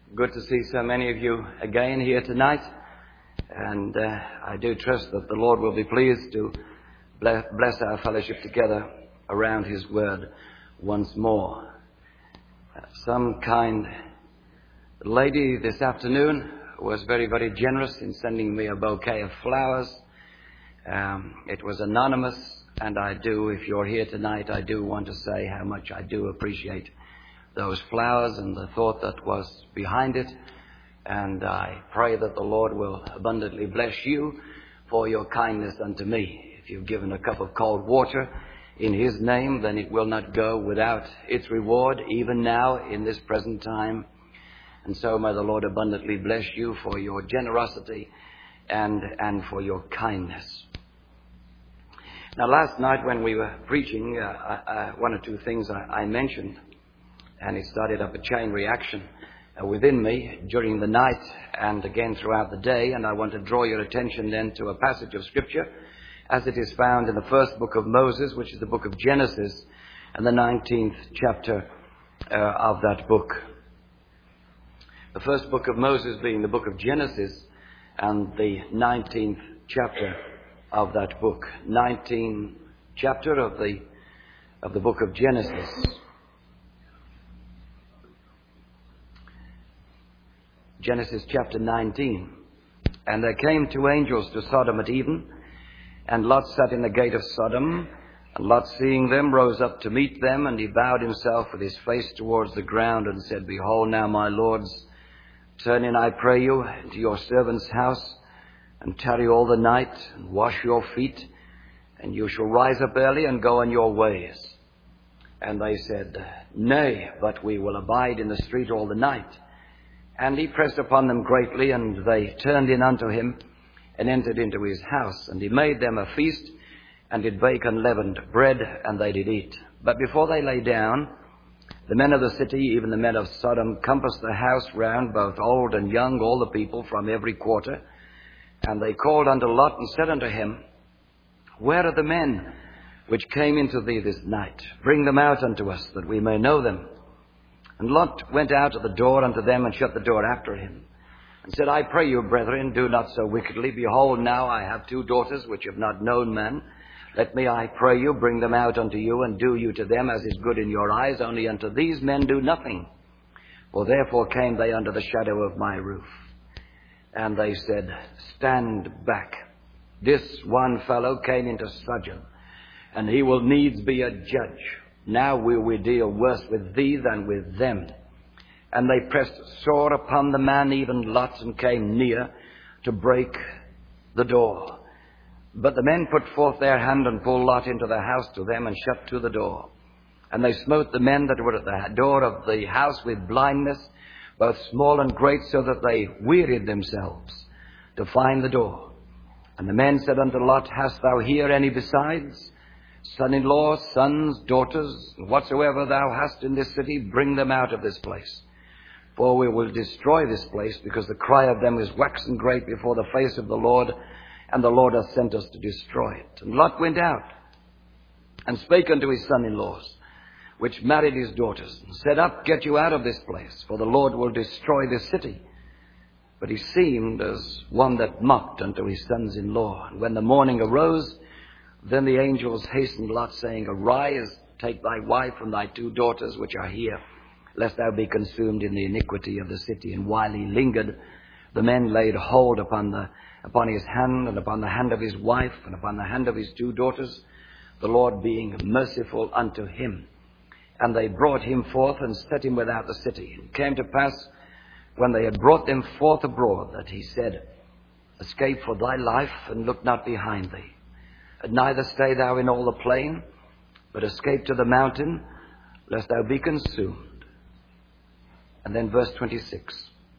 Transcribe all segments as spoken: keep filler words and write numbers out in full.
Good to see so many of you again here tonight. And uh, I do trust that the Lord will be pleased to bless, bless our fellowship together around His Word once more. Uh, some kind lady this afternoon was very, very generous in sending me a bouquet of flowers. Um, it was anonymous, and I do, if you're here tonight, I do want to say how much I do appreciate those flowers and the thought that was behind it. And I pray that the Lord will abundantly bless you for your kindness unto me. If you've given a cup of cold water in His name, then it will not go without its reward, even now in this present time. And so may the Lord abundantly bless you for your generosity and, and for your kindness. Now, last night when we were preaching, uh, uh, one or two things I, I mentioned, and it started up a chain reaction uh, within me during the night and again throughout the day. And I want to draw your attention then to a passage of Scripture as it is found in the first book of Moses, which is the book of Genesis, and the nineteenth chapter uh, of that book. The first book of Moses being the book of Genesis, and the nineteenth chapter of that book. nineteenth chapter of the of the book of Genesis. Genesis chapter nineteen. And there came two angels to Sodom at even, and Lot sat in the gate of Sodom. And Lot, seeing them, rose up to meet them, and he bowed himself with his face towards the ground, and said, Behold now, my lords, turn in, I pray you, into your servant's house, and tarry all the night, and wash your feet, and you shall rise up early and go on your ways. And they said, Nay, but we will abide in the street all the night. And he pressed upon them greatly, and they turned in unto him, and entered into his house. And he made them a feast, and did bake unleavened bread, and they did eat. But before they lay down, the men of the city, even the men of Sodom, compassed the house round, both old and young, all the people from every quarter. And they called unto Lot, and said unto him, Where are the men which came into thee this night? Bring them out unto us, that we may know them. And Lot went out at the door unto them, and shut the door after him, and said, I pray you, brethren, do not so wickedly. Behold, now I have two daughters which have not known man. Let me, I pray you, bring them out unto you, and do you to them as is good in your eyes. Only unto these men do nothing. For therefore came they under the shadow of my roof. And they said, Stand back. This one fellow came into sojourn, and he will needs be a judge. Now will we deal worse with thee than with them. And they pressed sore upon the man, even Lot, and came near to break the door. But the men put forth their hand, and pulled Lot into the house to them, and shut to the door. And they smote the men that were at the door of the house with blindness, both small and great, so that they wearied themselves to find the door. And the men said unto Lot, Hast thou here any besides? Son-in-law, sons, daughters, whatsoever thou hast in this city, bring them out of this place. For we will destroy this place, because the cry of them is waxen great before the face of the Lord, and the Lord hath sent us to destroy it. And Lot went out, and spake unto his son-in-laws, which married his daughters, and said, Up, get you out of this place, for the Lord will destroy this city. But he seemed as one that mocked unto his sons-in-law. And when the morning arose, then the angels hastened Lot, saying, Arise, take thy wife and thy two daughters which are here, lest thou be consumed in the iniquity of the city. And while he lingered, the men laid hold upon the upon his hand, and upon the hand of his wife, and upon the hand of his two daughters, the Lord being merciful unto him. And they brought him forth, and set him without the city. And it came to pass, when they had brought them forth abroad, that he said, Escape for thy life, and look not behind thee. And neither stay thou in all the plain, but escape to the mountain, lest thou be consumed. And then verse twenty-six.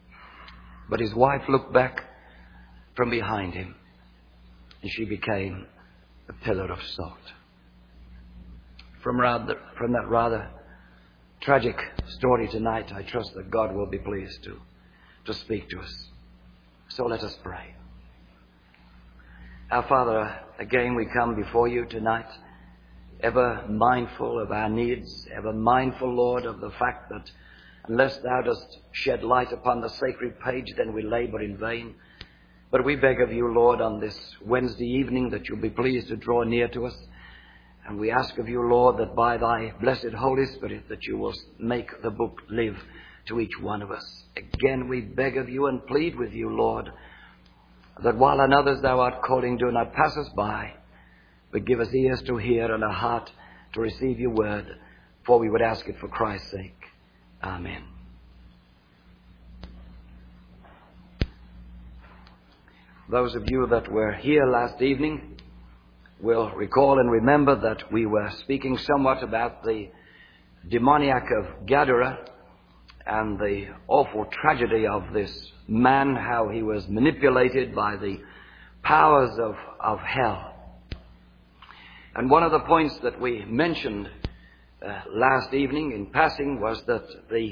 But his wife looked back from behind him, and she became a pillar of salt. From, rather, from that rather tragic story tonight, I trust that God will be pleased to, to speak to us. So let us pray. Our Father, again we come before you tonight, ever mindful of our needs, ever mindful, Lord, of the fact that Unless thou dost shed light upon the sacred page, then we labor in vain. But we beg of you, Lord, on this Wednesday evening that you'll be pleased to draw near to us. And we ask of you, Lord, that by thy blessed Holy Spirit that you will make the book live to each one of us. Again, we beg of you and plead with you, Lord, that while on others thou art calling, do not pass us by, but give us ears to hear and a heart to receive your word, for we would ask it for Christ's sake. Amen. Those of you that were here last evening will recall and remember that we were speaking somewhat about the demoniac of Gadara and the awful tragedy of this man, how he was manipulated by the powers of, of hell. And one of the points that we mentioned uh, last evening in passing was that the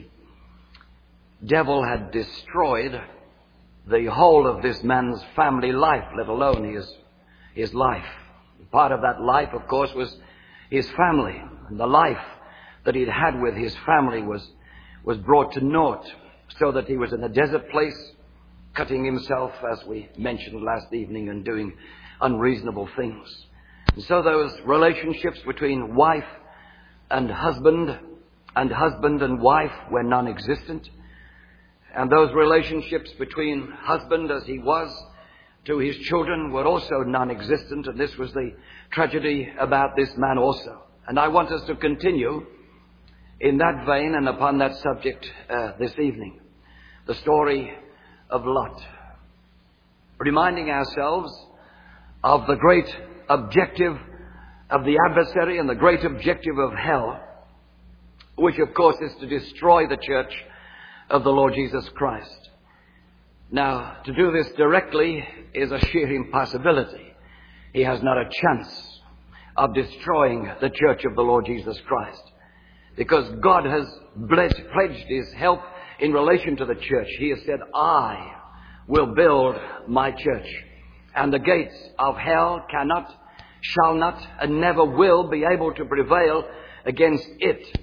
devil had destroyed the whole of this man's family life, let alone his, his life. Part of that life, of course, was his family. And the life that he'd had with his family was, was brought to naught, so that he was in a desert place, cutting himself, as we mentioned last evening, and doing unreasonable things. And so those relationships between wife and husband and husband and wife were non-existent. And those relationships between husband as he was to his children were also non-existent. And this was the tragedy about this man also. And I want us to continue in that vein and upon that subject uh, this evening. The story of Lot. Reminding ourselves of the great objective of the adversary and the great objective of hell, which of course is to destroy the church of the Lord Jesus Christ. Now, to do this directly is a sheer impossibility. He has not a chance of destroying the church of the Lord Jesus Christ, because God has pledged, pledged his help in relation to the church. He has said, I will build my church, and the gates of hell cannot, shall not, and never will be able to prevail against it.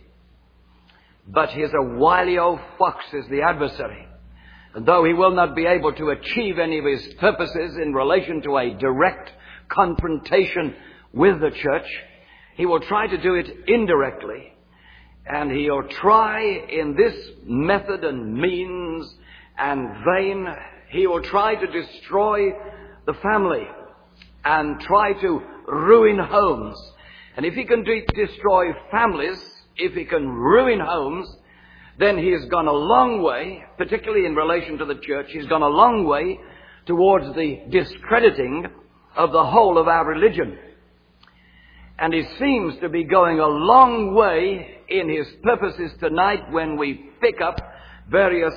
But he is a wily old fox, is the adversary. And though he will not be able to achieve any of his purposes in relation to a direct confrontation with the church, he will try to do it indirectly. And he'll try in this method and means and vein, he will try to destroy the family and try to ruin homes. And if he can de- destroy families, if he can ruin homes, then he has gone a long way, particularly in relation to the church, he's gone a long way towards the discrediting of the whole of our religion. And he seems to be going a long way in his purposes tonight when we pick up various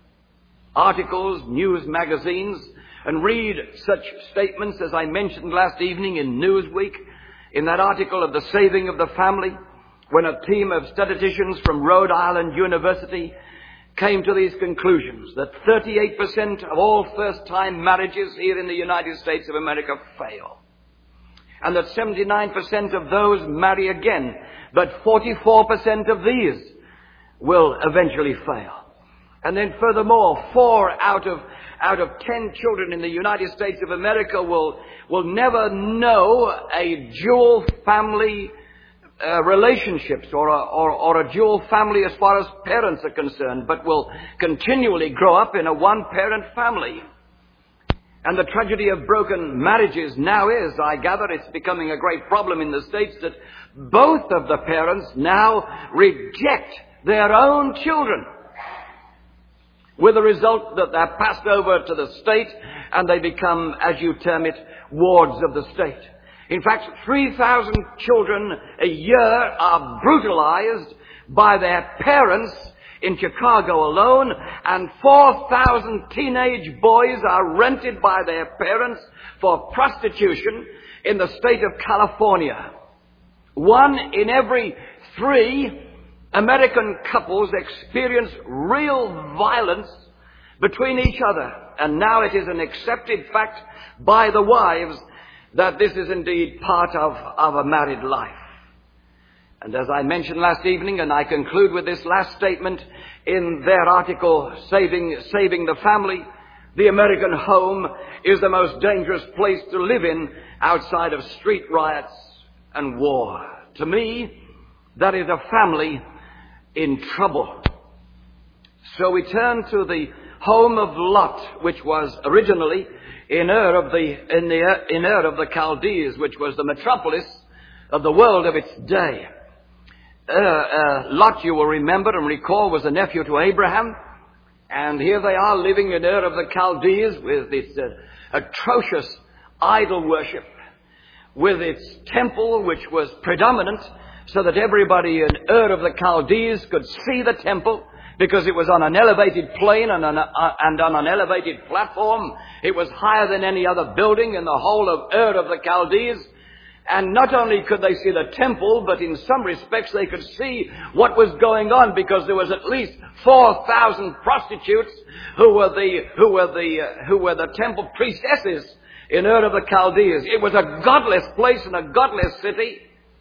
articles, news magazines, and read such statements as I mentioned last evening in Newsweek, in that article of the saving of the family, when a team of statisticians from Rhode Island University came to these conclusions, that thirty-eight percent of all first-time marriages here in the United States of America fail. And that seventy-nine percent of those marry again, but forty-four percent of these will eventually fail. And then furthermore, four out of out of ten children in the United States of America will will never know a dual family uh, relationships or a, or, or a dual family as far as parents are concerned, but will continually grow up in a one-parent family. And the tragedy of broken marriages now is, I gather, it's becoming a great problem in the States, that both of the parents now reject their own children, with the result that they're passed over to the state and they become, as you term it, wards of the state. In fact, three thousand children a year are brutalized by their parents in Chicago alone, and four thousand teenage boys are rented by their parents for prostitution in the state of California. One in every three American couples experience real violence between each other. And now it is an accepted fact by the wives that this is indeed part of, of a married life. And as I mentioned last evening, and I conclude with this last statement in their article, Saving, Saving the Family, the American home is the most dangerous place to live in outside of street riots and war. To me, that is a family in trouble. So we turn to the home of Lot, which was originally in Ur of the, in the, in Ur of the Chaldees, which was the metropolis of the world of its day. Uh, uh, Lot, you will remember and recall, was a nephew to Abraham. And here they are living in Ur of the Chaldees with its uh, atrocious idol worship, with its temple, which was predominant, so that everybody in Ur of the Chaldees could see the temple, because it was on an elevated plain and on, a, uh, and on an elevated platform. It was higher than any other building in the whole of Ur of the Chaldees. And not only could they see the temple, but in some respects they could see what was going on, because there was at least four thousand prostitutes who were the, who were the, uh, who were the temple priestesses in Ur of the Chaldees. It was a godless place and a godless city.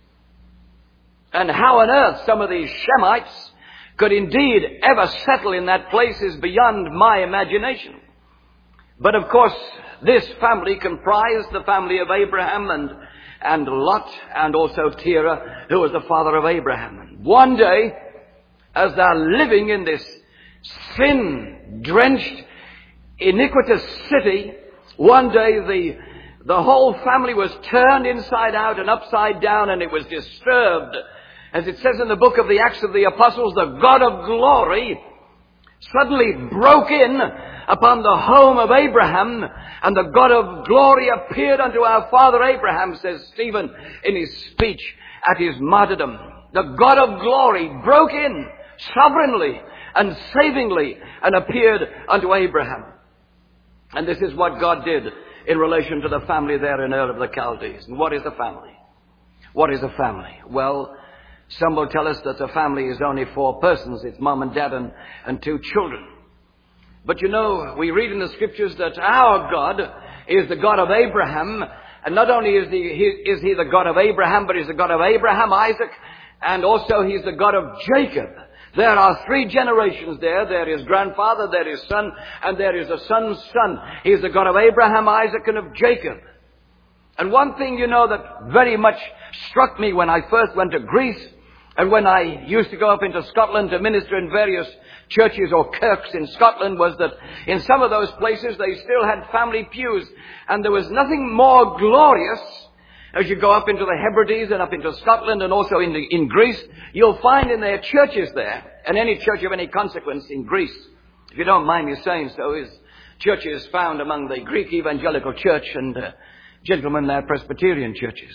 And how on earth some of these Shemites could indeed ever settle in that place is beyond my imagination. But of course, this family comprised the family of Abraham and and Lot, and also Terah, who was the father of Abraham. And one day, as they're living in this sin-drenched, iniquitous city, one day the, the whole family was turned inside out and upside down, and it was disturbed. As it says in the book of the Acts of the Apostles, the God of glory suddenly broke in upon the home of Abraham, and the God of glory appeared unto our father Abraham, says Stephen in his speech at his martyrdom. The God of glory broke in sovereignly and savingly and appeared unto Abraham. And this is what God did in relation to the family there in Ur of the Chaldees. And what is a family? What is a family? Well, some will tell us that a family is only four persons. It's mom and dad and, and two children. But you know, we read in the scriptures that our God is the God of Abraham. And not only is he, he, is he the God of Abraham, but he's the God of Abraham, Isaac, and also he's the God of Jacob. There are three generations there. There is grandfather, there is son, and there is a son's son. He is the God of Abraham, Isaac, and of Jacob. And one thing, you know, that very much struck me when I first went to Greece, and when I used to go up into Scotland to minister in various churches or kirks in Scotland, was that in some of those places they still had family pews. And there was nothing more glorious. As you go up into the Hebrides and up into Scotland and also in, the, in Greece, you'll find in their churches there, and any church of any consequence in Greece, if you don't mind me saying so, is churches found among the Greek evangelical church and uh, gentlemen, their Presbyterian churches.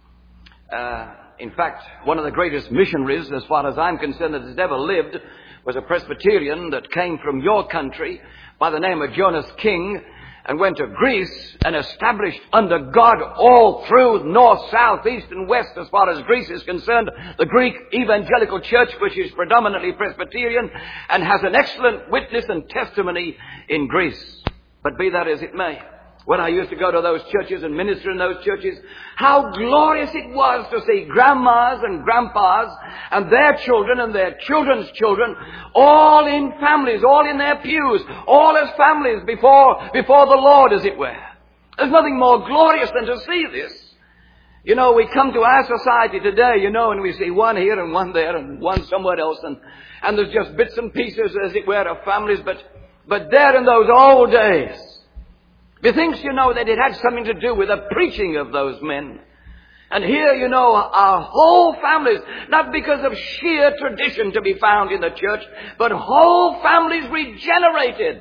Uh, in fact, one of the greatest missionaries, as far as I'm concerned, that has ever lived, was a Presbyterian that came from your country by the name of Jonas King, and went to Greece and established under God all through north, south, east and west, as far as Greece is concerned, the Greek evangelical church, which is predominantly Presbyterian and has an excellent witness and testimony in Greece. But be that as it may, when I used to go to those churches and minister in those churches, how glorious it was to see grandmas and grandpas and their children and their children's children all in families, all in their pews, all as families before, before the Lord, as it were. There's nothing more glorious than to see this. You know, we come to our society today, you know, and we see one here and one there and one somewhere else, and, and there's just bits and pieces, as it were, of families, but, but there in those old days, methinks, you know, that it had something to do with the preaching of those men. And here, you know, our whole families, not because of sheer tradition to be found in the church, but whole families regenerated,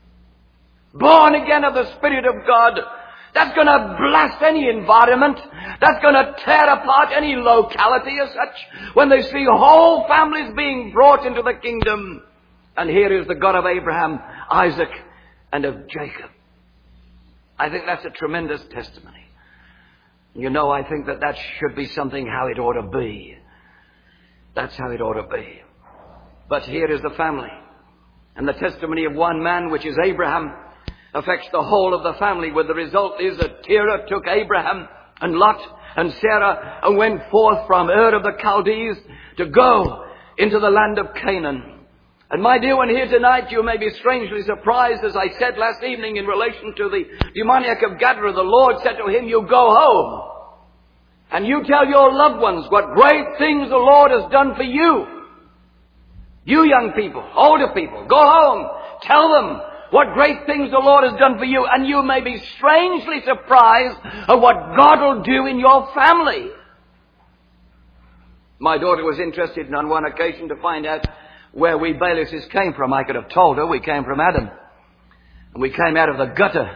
born again of the Spirit of God. That's going to blast any environment. That's going to tear apart any locality as such, when they see whole families being brought into the kingdom. And here is the God of Abraham, Isaac, and of Jacob. I think that's a tremendous testimony. You know, I think that that should be something how it ought to be. That's how it ought to be. But here is the family. And the testimony of one man, which is Abraham, affects the whole of the family, where the result is that Terah took Abraham And Lot and Sarah went forth from Ur of the Chaldees to go into the land of Canaan. And my dear one, here tonight you may be strangely surprised, as I said last evening in relation to the demoniac of Gadara. The Lord said to him, you go home and you tell your loved ones what great things the Lord has done for you. You young people, older people, go home, tell them what great things the Lord has done for you. And you may be strangely surprised at what God will do in your family. My daughter was interested on one occasion to find out where we Bailises came from. I could have told her we came from Adam. And we came out of the gutter.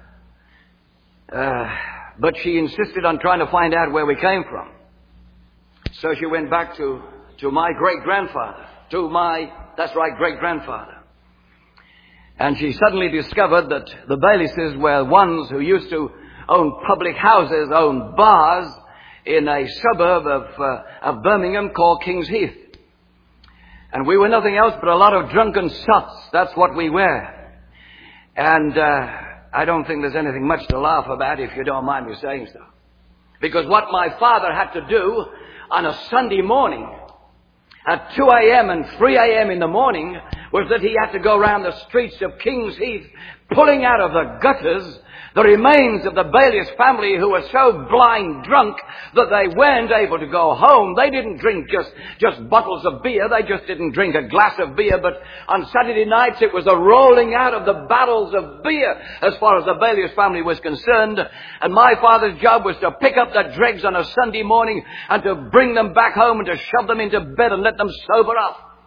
Uh, but she insisted on trying to find out where we came from. So she went back to, to my great-grandfather. To my, that's right, great-grandfather. And she suddenly discovered that the Bailises were ones who used to own public houses, own bars in a suburb of, uh, of Birmingham called King's Heath. And we were nothing else but a lot of drunken sots. That's what we were. And uh, I don't think there's anything much to laugh about, if you don't mind me saying so. Because what my father had to do on a Sunday morning at two a.m. and three a.m. in the morning was that he had to go around the streets of King's Heath pulling out of the gutters the remains of the Baylis family, who were so blind drunk that they weren't able to go home. They didn't drink just, just bottles of beer. They just didn't drink a glass of beer. But on Saturday nights it was a rolling out of the barrels of beer as far as the Baylis family was concerned. And my father's job was to pick up the dregs on a Sunday morning and to bring them back home and to shove them into bed and let them sober up.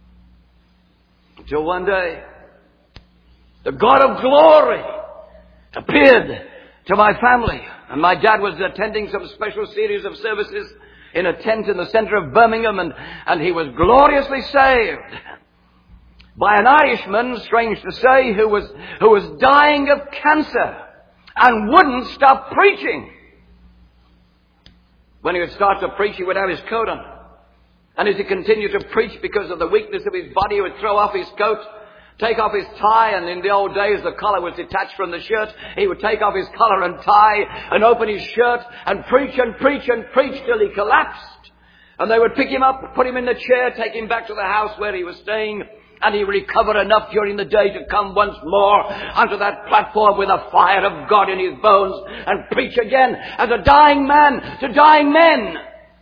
Until one day, the God of glory appeared to my family. And my dad was attending some special series of services in a tent in the center of Birmingham, and, and he was gloriously saved by an Irishman, strange to say, who was, who was dying of cancer and wouldn't stop preaching. When he would start to preach, he would have his coat on. And as he continued to preach, because of the weakness of his body, he would throw off his coat, take off his tie, and in the old days the collar was detached from the shirt. He would take off his collar and tie and open his shirt and preach and preach and preach till he collapsed. And they would pick him up, put him in the chair, take him back to the house where he was staying, and he recovered enough during the day to come once more onto that platform with the fire of God in his bones and preach again as a dying man to dying men.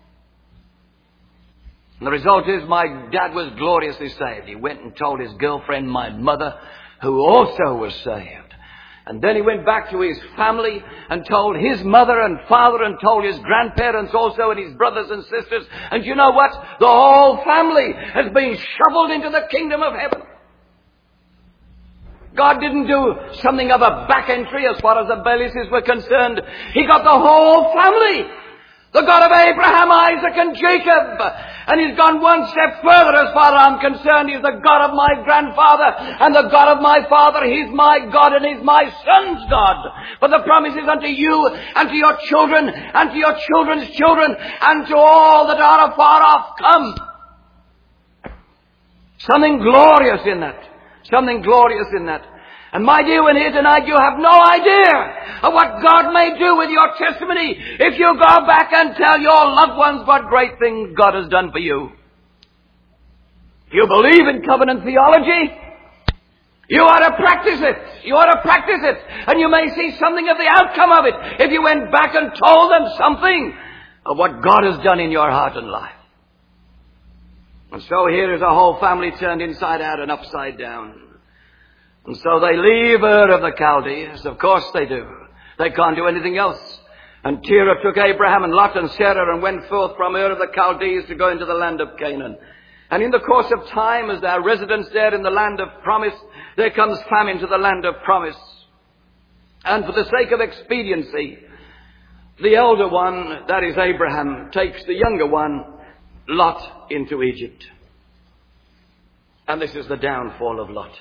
And the result is my dad was gloriously saved. He went and told his girlfriend, my mother, who also was saved. And then he went back to his family and told his mother and father and told his grandparents also and his brothers and sisters. And you know what? The whole family has been shoveled into the kingdom of heaven. God didn't do something of a back entry as far as the Bailises were concerned. He got the whole family. The God of Abraham, Isaac, and Jacob. And he's gone one step further as far as I'm concerned. He's the God of my grandfather and the God of my father. He's my God and he's my son's God. But the promise is unto you and to your children and to your children's children and to all that are afar off. Come. Something glorious in that. Something glorious in that. And my dear one, here tonight, you have no idea of what God may do with your testimony if you go back and tell your loved ones what great things God has done for you. You believe in covenant theology? You ought to practice it. You ought to practice it. And you may see something of the outcome of it if you went back and told them something of what God has done in your heart and life. And so here is a whole family turned inside out and upside down. And so they leave Ur of the Chaldees. Of course they do. They can't do anything else. And Terah took Abraham and Lot and Sarah and went forth from Ur of the Chaldees to go into the land of Canaan. And in the course of time, as their residence there in the land of promise, there comes famine to the land of promise. And for the sake of expediency, the elder one, that is Abraham, takes the younger one, Lot, into Egypt. And this is the downfall of Lot.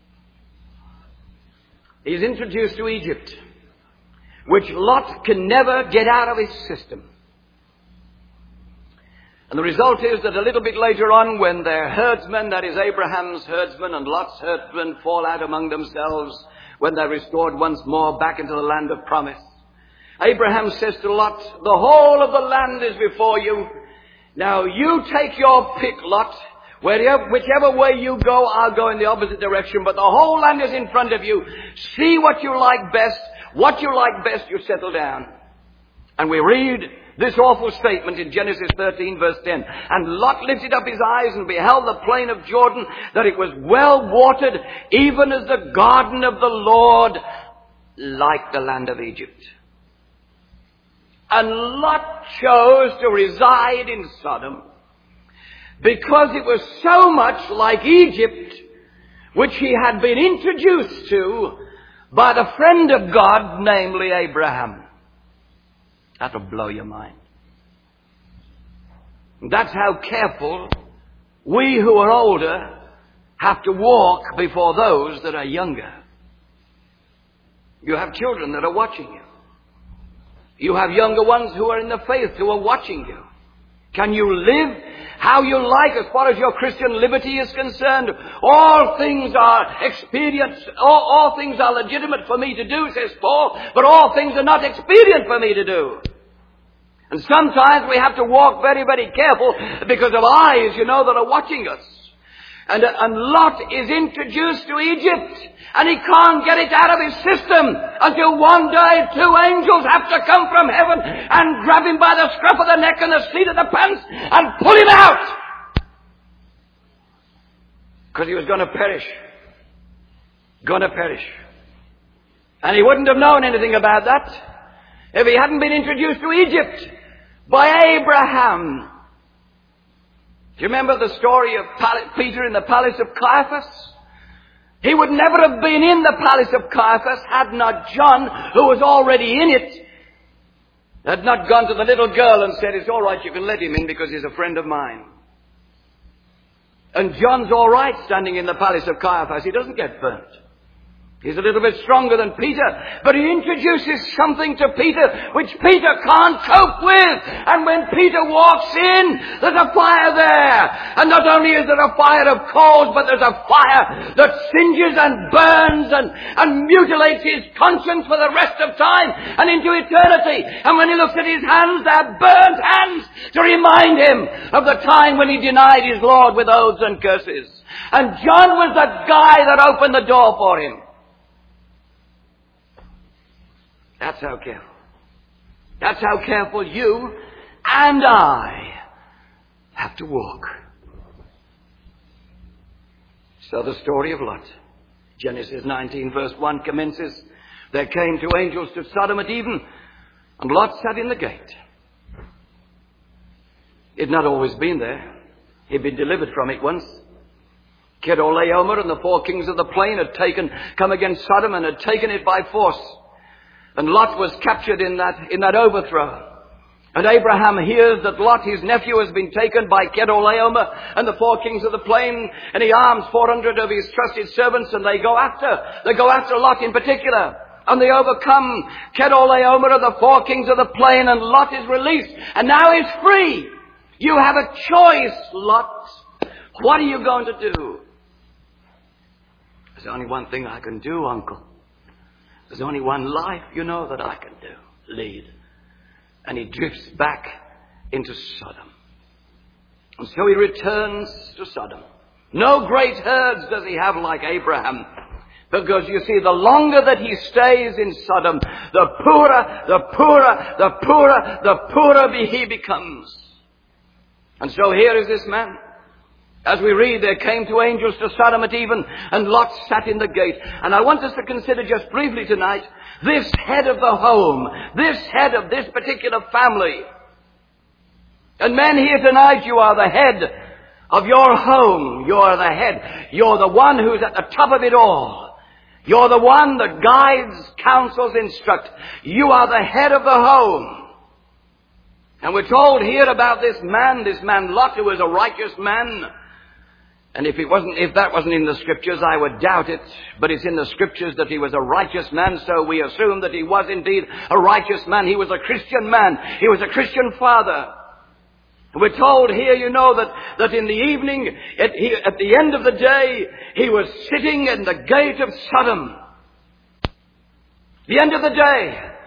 He's introduced to Egypt, which Lot can never get out of his system. And the result is that a little bit later on, when their herdsmen, that is Abraham's herdsmen and Lot's herdsmen, fall out among themselves, when they're restored once more back into the land of promise, Abraham says to Lot, the whole of the land is before you. Now you take your pick, Lot. Wherever, whichever way you go, I'll go in the opposite direction. But the whole land is in front of you. See what you like best. What you like best, you settle down. And we read this awful statement in Genesis thirteen, verse ten. And Lot lifted up his eyes and beheld the plain of Jordan, that it was well watered, even as the garden of the Lord, like the land of Egypt. And Lot chose to reside in Sodom because it was so much like Egypt, which he had been introduced to by the friend of God, namely Abraham. That'll blow your mind. That's how careful we who are older have to walk before those that are younger. You have children that are watching you. You have younger ones who are in the faith who are watching you. Can you live how you like as far as your Christian liberty is concerned? All things are expedient, all, all things are legitimate for me to do, says Paul, but all things are not expedient for me to do. And sometimes we have to walk very, very careful because of eyes, you know, that are watching us. And, and Lot is introduced to Egypt, and he can't get it out of his system until one day two angels have to come from heaven and grab him by the scruff of the neck and the seat of the pants and pull him out. Because he was going to perish. Going to perish. And he wouldn't have known anything about that if he hadn't been introduced to Egypt by Abraham. Do you remember the story of Peter in the palace of Caiaphas? He would never have been in the palace of Caiaphas had not John, who was already in it, had not gone to the little girl and said, it's all right, you can let him in because he's a friend of mine. And John's all right standing in the palace of Caiaphas. He doesn't get burnt. He's a little bit stronger than Peter, but he introduces something to Peter which Peter can't cope with. And when Peter walks in, there's a fire there. And not only is there a fire of coals, but there's a fire that singes and burns and, and mutilates his conscience for the rest of time and into eternity. And when he looks at his hands, they're burnt hands to remind him of the time when he denied his Lord with oaths and curses. And John was the guy that opened the door for him. That's how careful. That's how careful you and I have to walk. So the story of Lot. Genesis nineteen verse one commences. There came two angels to Sodom and Eden, and Lot sat in the gate. It had not always been there. He'd been delivered from it once. Chedorlaomer and the four kings of the plain had taken, come against Sodom and had taken it by force. And Lot was captured in that, in that overthrow. And Abraham hears that Lot, his nephew, has been taken by Chedorlaomer and the four kings of the plain, and he arms four hundred of his trusted servants, and they go after, they go after Lot in particular. And they overcome Chedorlaomer and the four kings of the plain, and Lot is released. And now he's free. You have a choice, Lot. What are you going to do? There's only one thing I can do, uncle. There's only one life, you know, that I can do. Lead. And he drifts back into Sodom. And so he returns to Sodom. No great herds does he have like Abraham. Because you see, the longer that he stays in Sodom, the poorer, the poorer, the poorer, the poorer he becomes. And so here is this man. As we read, there came two angels to Sodom at even, and Lot sat in the gate. And I want us to consider just briefly tonight, this head of the home, this head of this particular family. And men here tonight, you are the head of your home. You are the head. You're the one who's at the top of it all. You're the one that guides, counsels, instructs. You are the head of the home. And we're told here about this man, this man Lot, who was a righteous man. And if it wasn't, if that wasn't in the scriptures, I would doubt it. But it's in the scriptures that he was a righteous man, so we assume that he was indeed a righteous man. He was a Christian man. He was a Christian father. And we're told here, you know, that, that in the evening, at, he, at the end of the day, he was sitting in the gate of Sodom. The end of the day.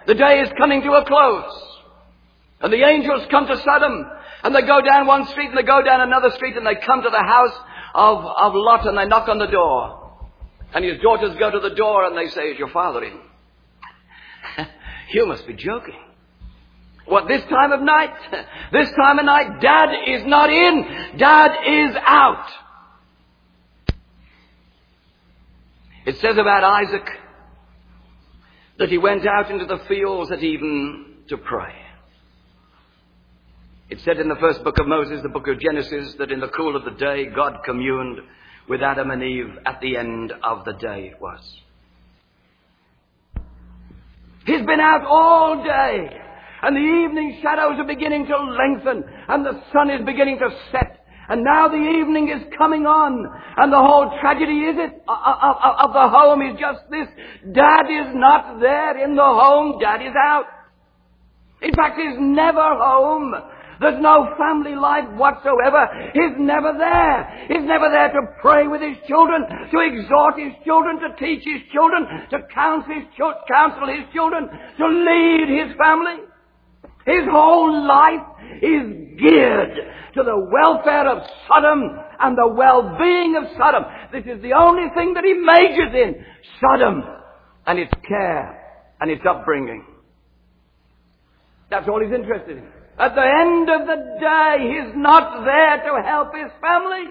The day is coming to a close. And the angels come to Sodom, and they go down one street, and they go down another street, and they come to the house of, of Lot, and they knock on the door. And his daughters go to the door, and they say, "Is your father in?" You must be joking. What, this time of night? This time of night, Dad is not in. Dad is out. It says about Isaac that he went out into the fields at even to pray. It said in the first book of Moses, the book of Genesis, that in the cool of the day, God communed with Adam and Eve at the end of the day it was. He's been out all day, and the evening shadows are beginning to lengthen, and the sun is beginning to set, and now the evening is coming on, and the whole tragedy is it of, of the home is just this: Dad is not there in the home. Dad is out. In fact, he's never home. There's no family life whatsoever. He's never there. He's never there to pray with his children, to exhort his children, to teach his children, to counsel his, ch- counsel his children, to lead his family. His whole life is geared to the welfare of Sodom and the well-being of Sodom. This is the only thing that he majors in: Sodom and its care and its upbringing. That's all he's interested in. At the end of the day, he's not there to help his family.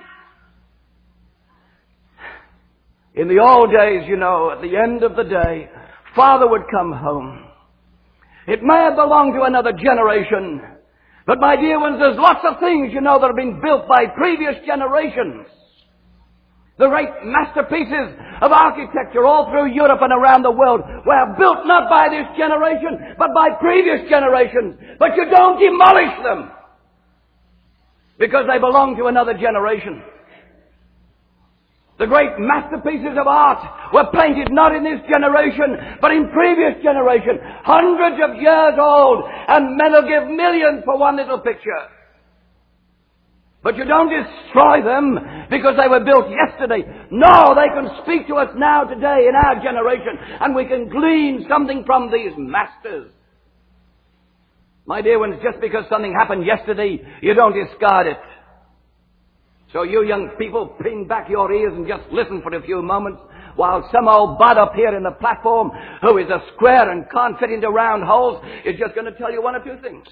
In the old days, you know, at the end of the day, father would come home. It may have belonged to another generation, but my dear ones, there's lots of things, you know, that have been built by previous generations. The great masterpieces of architecture all through Europe and around the world were built not by this generation, but by previous generations. But you don't demolish them because they belong to another generation. The great masterpieces of art were painted not in this generation, but in previous generation, hundreds of years old, and men will give millions for one little picture. But you don't destroy them because they were built yesterday. No, they can speak to us now, today, in our generation, and we can glean something from these masters. My dear ones, just because something happened yesterday, you don't discard it. So you young people, pin back your ears and just listen for a few moments while some old bud up here in the platform, who is a square and can't fit into round holes, is just going to tell you one or two things.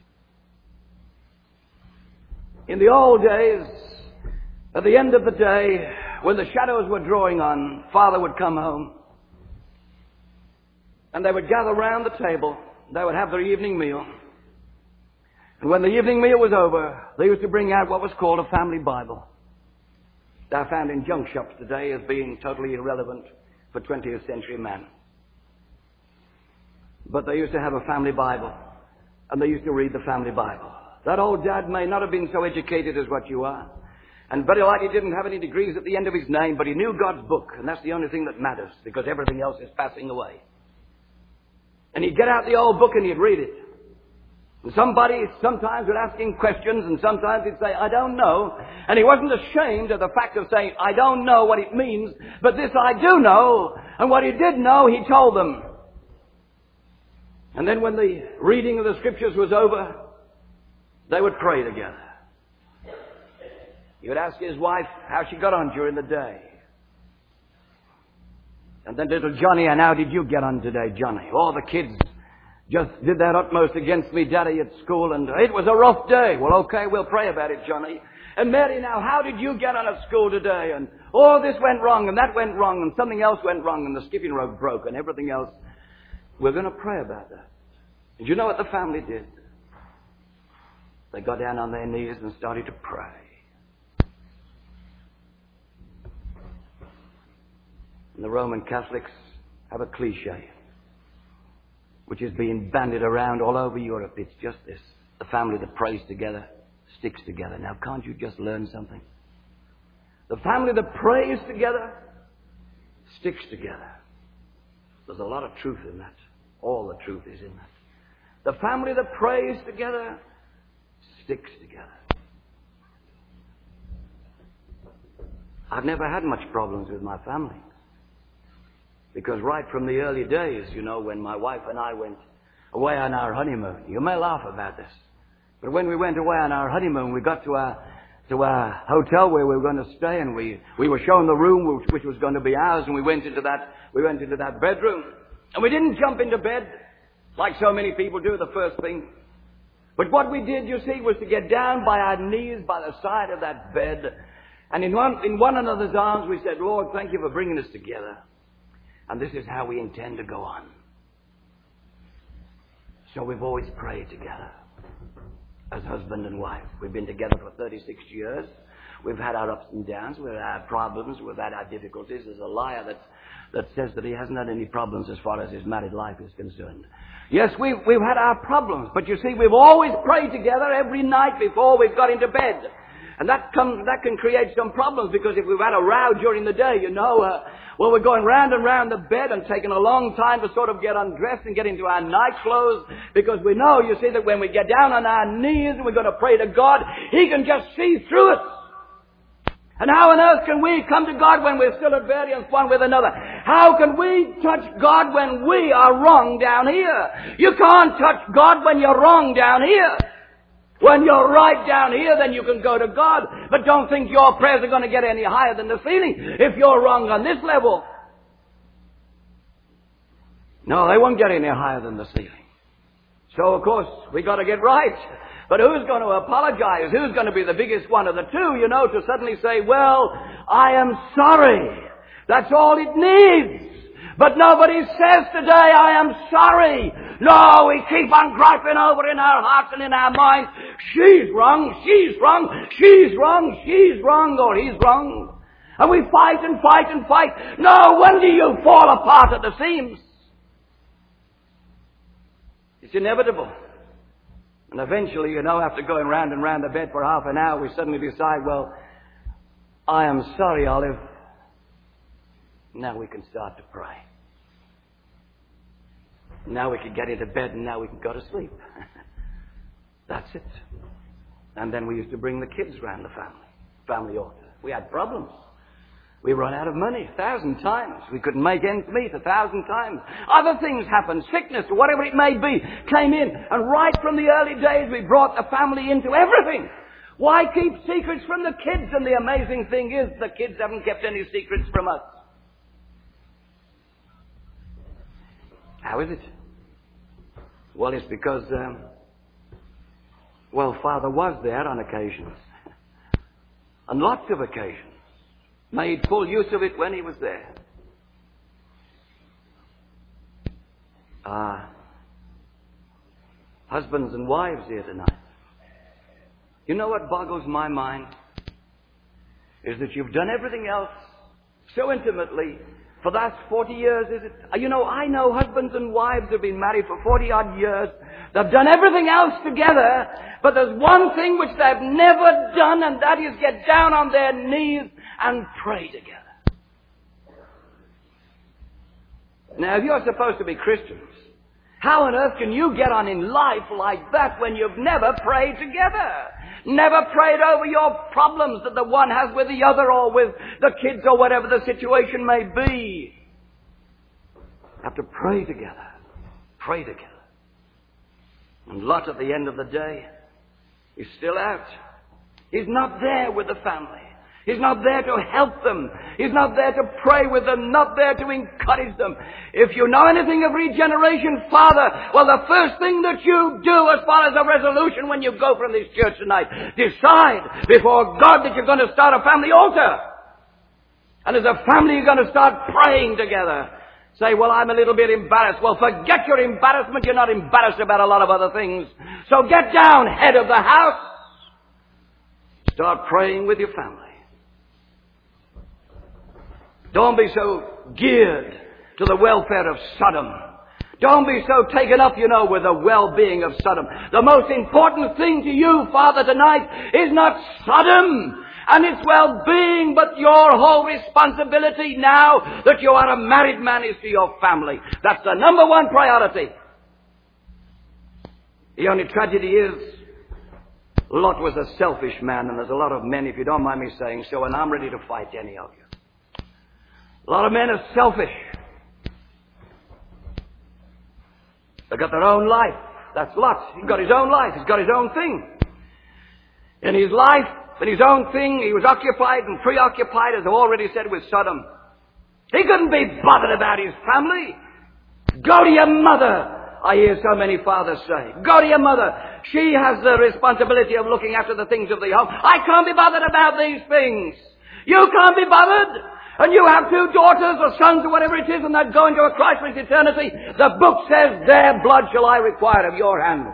In the old days, at the end of the day, when the shadows were drawing on, father would come home, and they would gather round the table. They would have their evening meal. And when the evening meal was over, they used to bring out what was called a family Bible. They're found in junk shops today as being totally irrelevant for twentieth century man. But they used to have a family Bible, and they used to read the family Bible. That old dad may not have been so educated as what you are, and very likely didn't have any degrees at the end of his name, but he knew God's book, and that's the only thing that matters, because everything else is passing away. And he'd get out the old book and he'd read it. And somebody sometimes would ask him questions, and sometimes he'd say, "I don't know." And he wasn't ashamed of the fact of saying, "I don't know what it means, but this I do know." And what he did know, he told them. And then when the reading of the scriptures was over, they would pray together. He would ask his wife how she got on during the day. And then little Johnny, "And how did you get on today, Johnny?" "Oh, the kids just did their utmost against me, Daddy, at school, and it was a rough day." "Well, okay, we'll pray about it, Johnny." "And Mary, now, how did you get on at school today?" And, "Oh, this went wrong, and that went wrong, and something else went wrong, and the skipping rope broke, and everything else." We're going to pray about that. And you know what the family did? They got down on their knees and started to pray. And the Roman Catholics have a cliche, which is being bandied around all over Europe. It's just this: the family that prays together sticks together. Now, can't you just learn something? The family that prays together sticks together. There's a lot of truth in that. All the truth is in that. The family that prays together sticks together. I've never had much problems with my family, because right from the early days, you know, when my wife and I went away on our honeymoon. You may laugh about this. But when we went away on our honeymoon, we got to our, to our hotel where we were going to stay, and we, we were shown the room which, which was going to be ours, and we went into that, we went into that bedroom. And we didn't jump into bed like so many people do the first thing. But what we did, you see, was to get down by our knees by the side of that bed. And in one, in one another's arms we said, Lord, thank you for bringing us together. And this is how we intend to go on. So we've always prayed together as husband and wife. We've been together for thirty-six years. We've had our ups and downs. We've had our problems. We've had our difficulties. There's a liar that, that says that he hasn't had any problems as far as his married life is concerned. Yes, we've, we've had our problems. But you see, we've always prayed together every night before we've got into bed. And that comes, that can create some problems, because if we've had a row during the day, you know, uh, well, we're going round and round the bed and taking a long time to sort of get undressed and get into our night clothes, because we know, you see, that when we get down on our knees and we're going to pray to God, He can just see through us. And how on earth can we come to God when we're still at variance one with another? How can we touch God when we are wrong down here? You can't touch God when you're wrong down here. When you're right down here, then you can go to God. But don't think your prayers are going to get any higher than the ceiling if you're wrong on this level. No, they won't get any higher than the ceiling. So, of course, we got to get right. But who's going to apologize? Who's going to be the biggest one of the two, you know, to suddenly say, well, I am sorry. That's all it needs. But nobody says today, I am sorry. No, we keep on griping over in our hearts and in our minds. She's wrong, she's wrong, she's wrong, she's wrong, or he's wrong. And we fight and fight and fight. No wonder you fall apart at the seams. It's inevitable. And eventually, you know, after going round and round the bed for half an hour, we suddenly decide, well, I am sorry, Olive. Now we can start to pray. Now we can get into bed and now we can go to sleep. That's it. And then we used to bring the kids round the family, family altar. We had problems. We run out of money a thousand times. We couldn't make ends meet a thousand times. Other things happened, sickness or whatever it may be, came in. And right from the early days we brought the family into everything. Why keep secrets from the kids? And the amazing thing is the kids haven't kept any secrets from us. How is it? Well, it's because, um, well, Father was there on occasions. On lots of occasions. Made full use of it when He was there. Ah, husbands and wives here tonight. You know what boggles my mind? Is that you've done everything else so intimately for the last forty years, is it? You know, I know husbands and wives who've been married for forty odd years. They've done everything else together, but there's one thing which they've never done, and that is get down on their knees and pray together. Now, if you're supposed to be Christians, how on earth can you get on in life like that when you've never prayed together? Never prayed over your problems that the one has with the other or with the kids or whatever the situation may be. You have to pray together. Pray together. And Lot at the end of the day is still out. He's not there with the family. He's not there to help them. He's not there to pray with them, not there to encourage them. If you know anything of regeneration, Father, well, the first thing that you do as far as a resolution when you go from this church tonight, decide before God that you're going to start a family altar. And as a family, you're going to start praying together. Say, well, I'm a little bit embarrassed. Well, forget your embarrassment. You're not embarrassed about a lot of other things. So get down, head of the house. Start praying with your family. Don't be so geared to the welfare of Sodom. Don't be so taken up, you know, with the well-being of Sodom. The most important thing to you, Father, tonight is not Sodom and its well-being, but your whole responsibility now that you are a married man is to your family. That's the number one priority. The only tragedy is Lot was a selfish man, and there's a lot of men, if you don't mind me saying so, and I'm ready to fight any of you. A lot of men are selfish. They've got their own life. That's Lot. He's got his own life. He's got his own thing. In his life, in his own thing, he was occupied and preoccupied, as I've already said, with Sodom. He couldn't be bothered about his family. Go to your mother, I hear so many fathers say. Go to your mother. She has the responsibility of looking after the things of the home. I can't be bothered about these things. You can't be bothered. And you have two daughters or sons or whatever it is, and they're going to a Christless eternity. The book says, their blood shall I require of your hand.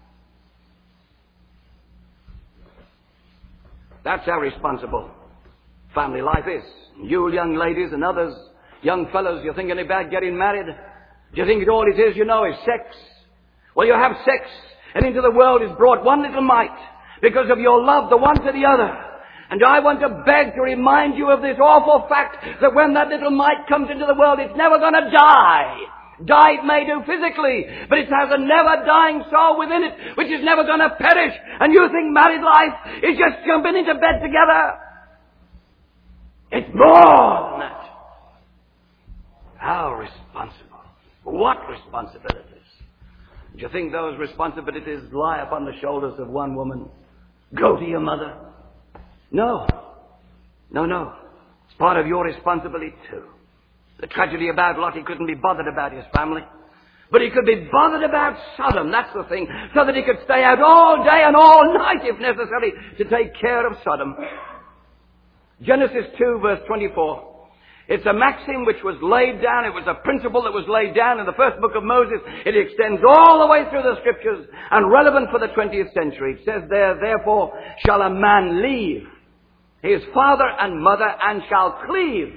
That's how responsible family life is. You young ladies and others, young fellows, you're thinking about getting married. Do you think all it is you know is sex? Well, you have sex, and into the world is brought one little mite because of your love the one to the other. And I want to beg to remind you of this awful fact that when that little mite comes into the world, it's never going to die. Die it may do physically, but it has a never-dying soul within it, which is never going to perish. And you think married life is just jumping into bed together? It's more than that. How responsible. What responsibilities? Do you think those responsibilities lie upon the shoulders of one woman? Go to your mother. No. No, no. It's part of your responsibility too. The tragedy about Lot, he couldn't be bothered about his family. But he could be bothered about Sodom, that's the thing, so that he could stay out all day and all night, if necessary, to take care of Sodom. Genesis two, verse twenty-four. It's a maxim which was laid down. It was a principle that was laid down in the first book of Moses. It extends all the way through the scriptures and relevant for the twentieth century. It says there, therefore shall a man leave his father and mother and shall cleave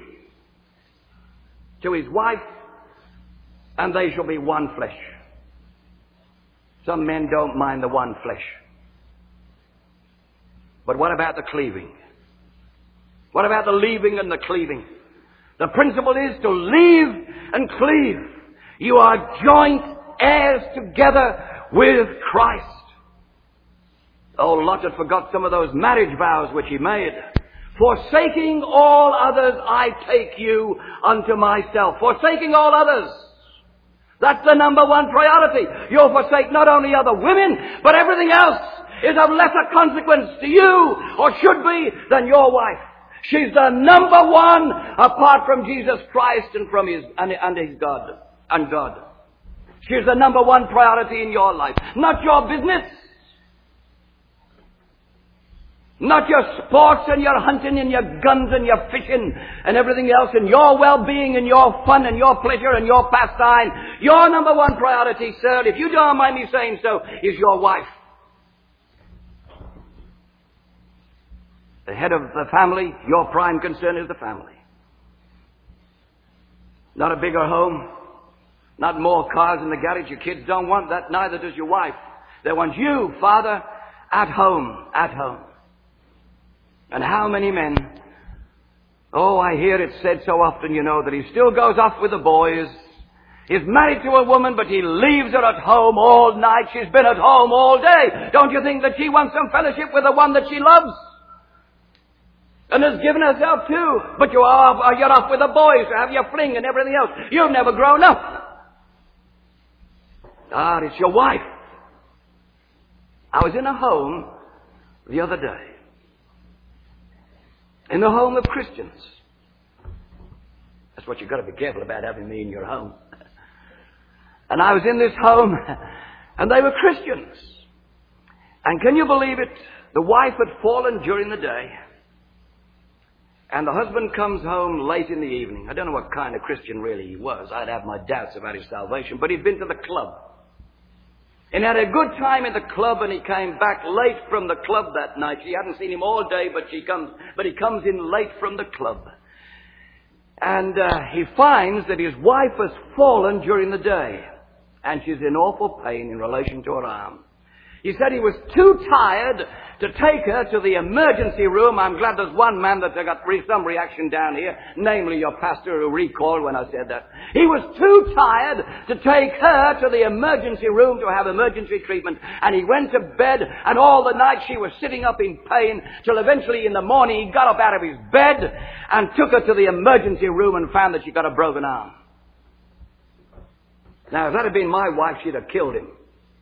to his wife, and they shall be one flesh. Some men don't mind the one flesh. But what about the cleaving? What about the leaving and the cleaving? The principle is to leave and cleave. You are joint heirs together with Christ. Oh, Lot had forgot some of those marriage vows which he made. Forsaking all others, I take you unto myself. Forsaking all others. That's the number one priority. You'll forsake not only other women, but everything else is of lesser consequence to you, or should be, than your wife. She's the number one apart from Jesus Christ and from his, and, and his God, and God. She's the number one priority in your life. Not your business. Not your sports and your hunting and your guns and your fishing and everything else, and your well-being and your fun and your pleasure and your pastime. Your number one priority, sir, if you don't mind me saying so, is your wife. The head of the family, your prime concern is the family. Not a bigger home, not more cars in the garage. Your kids don't want that, neither does your wife. They want you, father, at home, at home. And how many men, oh, I hear it said so often, you know, that he still goes off with the boys. He's married to a woman, but he leaves her at home all night. She's been at home all day. Don't you think that she wants some fellowship with the one that she loves? And has given herself to. But you are off, you're off with the boys to have your fling and everything else. You've never grown up. Ah, it's your wife. I was in a home the other day. In the home of Christians. That's what you've got to be careful about, having me in your home. And I was in this home, and they were Christians. And can you believe it? The wife had fallen during the day. And the husband comes home late in the evening. I don't know what kind of Christian really he was. I'd have my doubts about his salvation. But he'd been to the club. And had a good time in the club, and he came back late from the club that night. She hadn't seen him all day, but she comes, but he comes in late from the club. And uh, he finds that his wife has fallen during the day. And she's in awful pain in relation to her arm. He said he was too tired to take her to the emergency room. I'm glad there's one man that got some reaction down here, namely your pastor, who recalled when I said that. He was too tired to take her to the emergency room to have emergency treatment. And he went to bed, and all the night she was sitting up in pain, till eventually in the morning he got up out of his bed and took her to the emergency room and found that she got a broken arm. Now, if that had been my wife, she'd have killed him.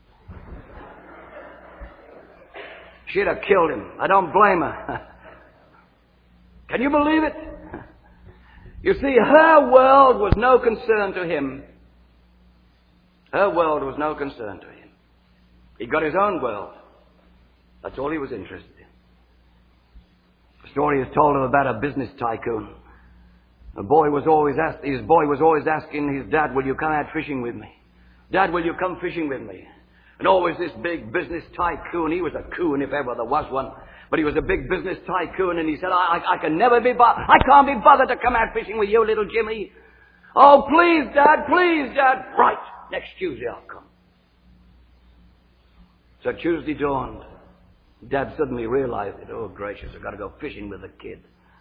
She'd have killed him. I don't blame her. Can you believe it? You see, her world was no concern to him. Her world was no concern to him. He got his own world. That's all he was interested in. The story is told of about a business tycoon. The boy was always asked, his boy was always asking his dad, will you come out fishing with me? Dad, will you come fishing with me? And always this big business tycoon. He was a coon if ever there was one. But he was a big business tycoon, and he said, I, I, I can never be bothered. I can't be bothered to come out fishing with you, little Jimmy. Oh, please, Dad, please, Dad. Right, next Tuesday I'll come. So Tuesday dawned. Dad suddenly realized it. Oh, gracious, I've got to go fishing with the kid.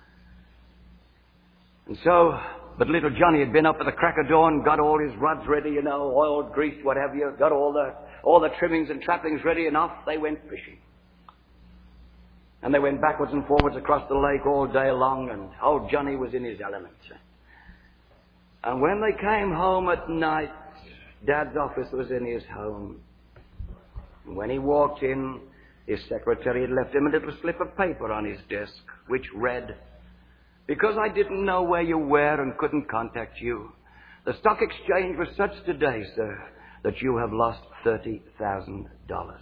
And so, but little Johnny had been up at the crack of dawn, got all his rods ready, you know, oiled, greased, what have you, got all the, all the trimmings and trappings ready, and off they went fishing. And they went backwards and forwards across the lake all day long, and old Johnny was in his element. And when they came home at night, Dad's office was in his home. And when he walked in, his secretary had left him a little slip of paper on his desk, which read, because I didn't know where you were and couldn't contact you, the stock exchange was such today, sir, that you have lost thirty thousand dollars.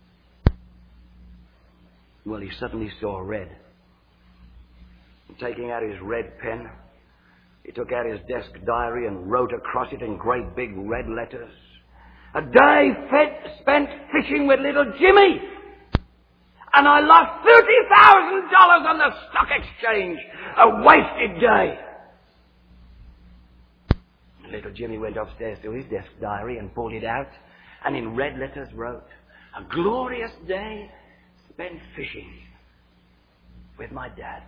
Well, he suddenly saw red. And taking out his red pen, he took out his desk diary and wrote across it in great big red letters, a day fed, spent fishing with little Jimmy, and I lost thirty thousand dollars on the stock exchange. A wasted day. And little Jimmy went upstairs to his desk diary and pulled it out, and in red letters wrote, a glorious day spent fishing with my dad.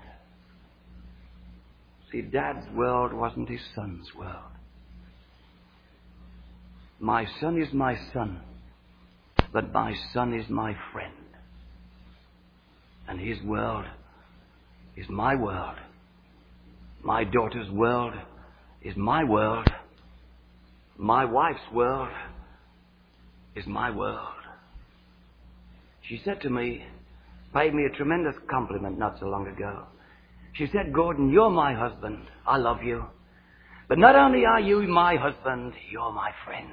See, Dad's world wasn't his son's world. My son is my son, but my son is my friend. And his world is my world. My daughter's world is my world. My wife's world is my world. She said to me, paid me a tremendous compliment not so long ago. She said, Gordon, you're my husband. I love you. But not only are you my husband, you're my friend.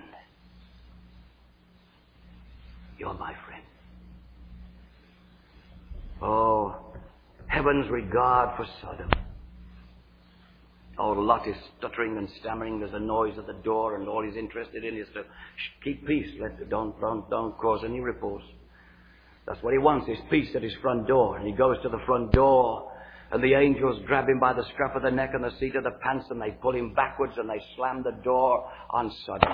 You're my friend. Oh, heaven's regard for Sodom. Oh, Lot is stuttering and stammering. There's a noise at the door, and all he's interested in is to keep peace. Let, don't, don't, don't cause any ripples. That's what he wants, is peace at his front door. And he goes to the front door, and the angels grab him by the scruff of the neck and the seat of the pants, and they pull him backwards, and they slam the door on Sodom.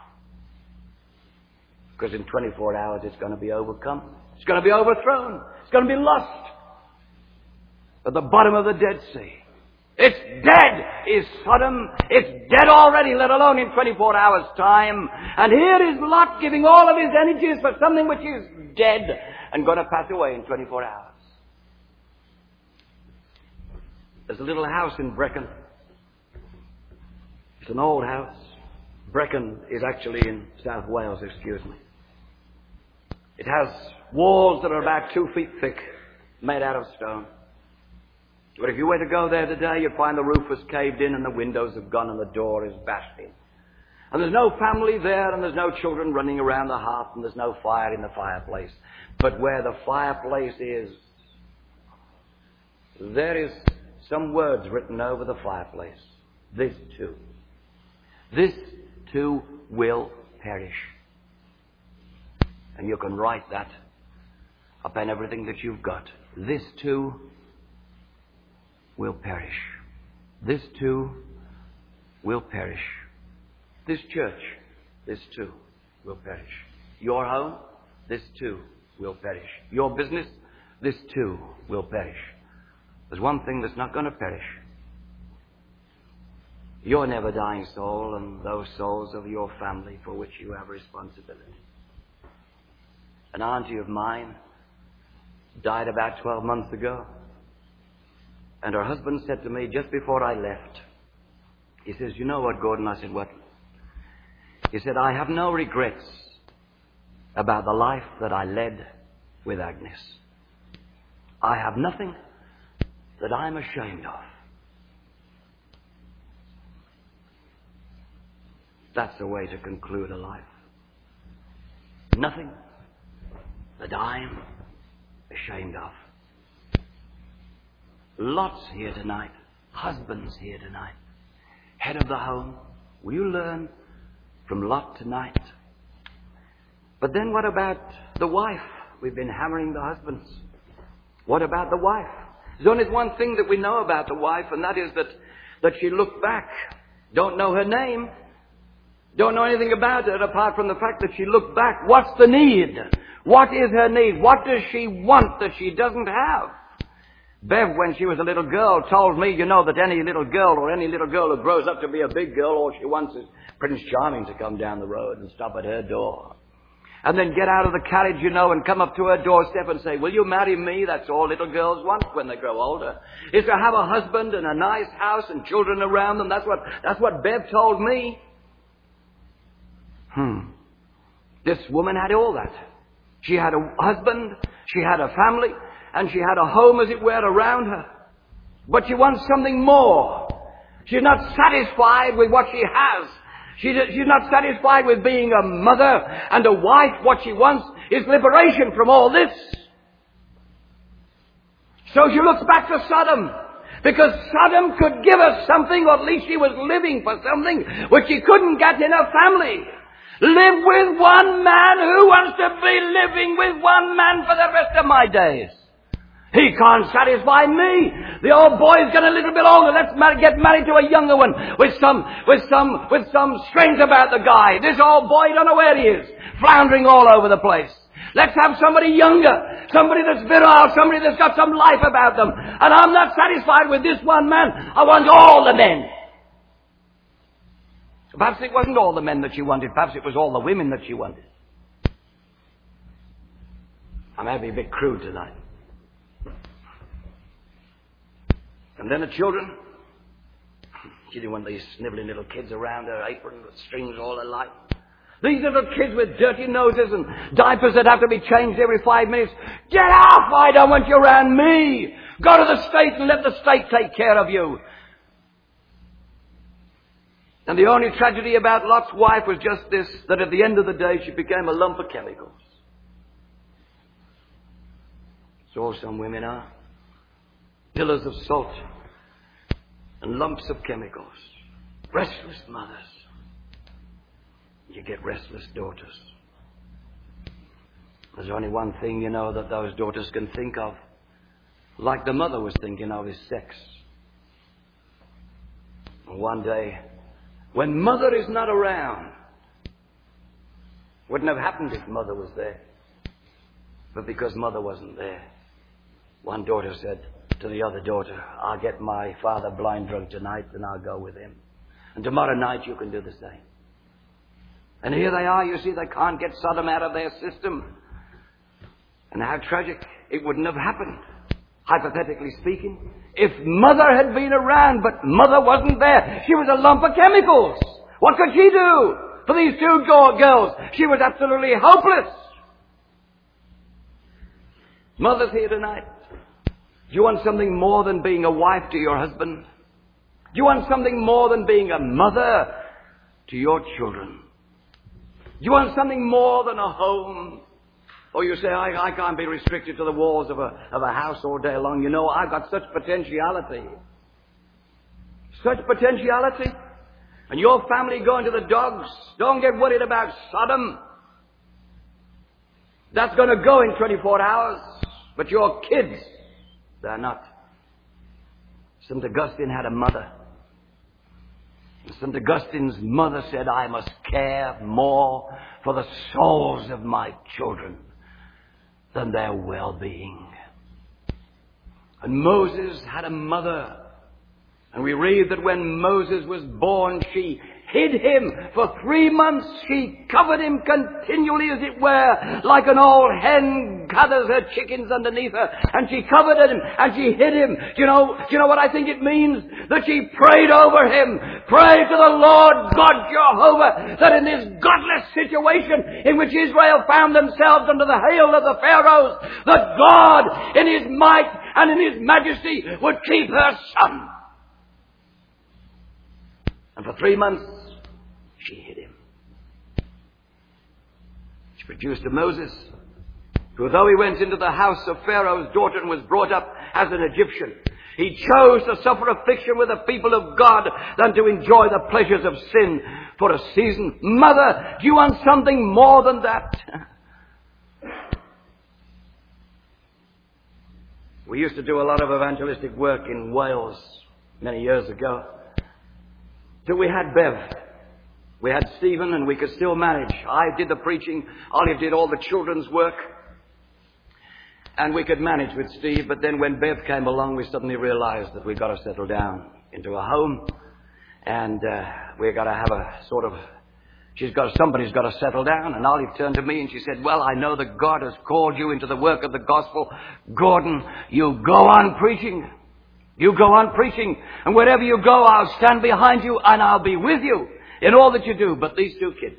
Because in twenty-four hours it's going to be overcome. It's going to be overthrown. It's going to be lost at the bottom of the Dead Sea. It's dead, is Sodom. It's dead already, let alone in twenty-four hours' time. And here is Lot giving all of his energies for something which is dead and going to pass away in twenty-four hours. There's a little house in Brecon. It's an old house. Brecon is actually in South Wales, excuse me. It has walls that are about two feet thick, made out of stone. But if you were to go there today, you'd find the roof was caved in and the windows have gone and the door is bashed in. And there's no family there, and there's no children running around the hearth, and there's no fire in the fireplace. But where the fireplace is, there is some words written over the fireplace. This too. This too will perish. And you can write that upon everything that you've got. This too will perish. This too will perish. This church, this too will perish. Your home, this too will perish. Your business, this too will perish. There's one thing that's not going to perish. Your never dying soul and those souls of your family for which you have responsibility. An auntie of mine died about twelve months ago. And her husband said to me just before I left, he says, you know what, Gordon? I said, what? He said, I have no regrets about the life that I led with Agnes. I have nothing that I'm ashamed of. That's the way to conclude a life. Nothing that I'm ashamed of. Lots here tonight. Husbands here tonight. Head of the home. Will you learn from Lot tonight? But then what about the wife? We've been hammering the husbands. What about the wife? There's only one thing that we know about the wife, and that is that, that she looked back. Don't know her name. Don't know anything about her apart from the fact that she looked back. What's the need? What is her need? What does she want that she doesn't have? Bev, when she was a little girl, told me, you know, that any little girl or any little girl who grows up to be a big girl, all she wants is Prince Charming to come down the road and stop at her door. And then get out of the carriage, you know, and come up to her doorstep and say, will you marry me? That's all little girls want when they grow older. Is to have a husband and a nice house and children around them. That's what, that's what Bev told me. Hmm. This woman had all that. She had a husband, she had a family, and she had a home, as it were, around her. But she wants something more. She's not satisfied with what she has. She, she's not satisfied with being a mother and a wife. What she wants is liberation from all this. So she looks back to Sodom. Because Sodom could give her something, or at least she was living for something which she couldn't get in her family. Live with one man. Who wants to be living with one man for the rest of my days? He can't satisfy me. The old boy's got a little bit older. Let's mar- get married to a younger one with some, with some, with some strength about the guy. This old boy, don't know where he is, floundering all over the place. Let's have somebody younger, somebody that's virile, somebody that's got some life about them. And I'm not satisfied with this one man. I want all the men. Perhaps it wasn't all the men that she wanted. Perhaps it was all the women that she wanted. I may be a bit crude tonight. And then the children. She didn't want these snivelling little kids around her apron with strings all her life. These little kids with dirty noses and diapers that have to be changed every five minutes. Get off! I don't want you around me. Go to the state and let the state take care of you. And the only tragedy about Lot's wife was just this, that at the end of the day she became a lump of chemicals. So some women are. Pillars of salt and lumps of chemicals. Restless mothers. You get restless daughters. There's only one thing, you know, that those daughters can think of, like the mother was thinking of, is sex. And one day, when mother is not around, wouldn't have happened if mother was there. But because mother wasn't there, one daughter said to the other daughter, I'll get my father blind drunk tonight and I'll go with him. And tomorrow night you can do the same. And here they are, you see, they can't get Sodom out of their system. And how tragic. It wouldn't have happened, hypothetically speaking, if mother had been around, but mother wasn't there. She was a lump of chemicals. What could she do for these two girls? She was absolutely hopeless. Mothers here tonight, do you want something more than being a wife to your husband? Do you want something more than being a mother to your children? Do you want something more than a home? Or you say, I, I can't be restricted to the walls of a, of a house all day long. You know, I've got such potentiality. Such potentiality. And your family going to the dogs. Don't get worried about Sodom. That's going to go in twenty-four hours. But your kids, they're not. Saint Augustine had a mother. Saint Augustine's mother said, I must care more for the souls of my children than their well-being. And Moses had a mother. And we read that when Moses was born, she hid him for three months. She covered him continually, as it were, like an old hen gathers her chickens underneath her. And she covered him and she hid him. Do you know, do you know what I think it means? That she prayed over him. Prayed to the Lord God Jehovah that in this godless situation in which Israel found themselves under the hail of the Pharaohs, that God in his might and in his majesty would keep her son. And for three months, she hid him. She produced a Moses, who, though he went into the house of Pharaoh's daughter and was brought up as an Egyptian, he chose to suffer affliction with the people of God than to enjoy the pleasures of sin for a season. Mother, do you want something more than that? We used to do a lot of evangelistic work in Wales many years ago. Till we had Bev. We had Stephen, and we could still manage. I did the preaching. Olive did all the children's work. And we could manage with Steve. But then when Bev came along, we suddenly realized that we've got to settle down into a home. And uh, we've got to have a sort of... She's got, somebody's got to settle down. And Olive turned to me and she said, well, I know that God has called you into the work of the gospel. Gordon, you go on preaching. You go on preaching, and wherever you go, I'll stand behind you and I'll be with you in all that you do. But these two kids,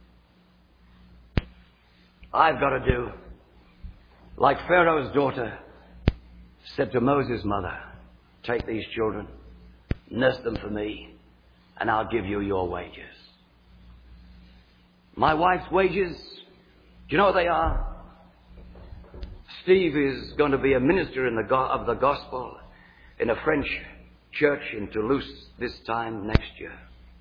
I've got to do like Pharaoh's daughter said to Moses' mother, take these children, nurse them for me, and I'll give you your wages. My wife's wages, do you know what they are? Steve is going to be a minister in the go- of the gospel in a French church in Toulouse this time next year.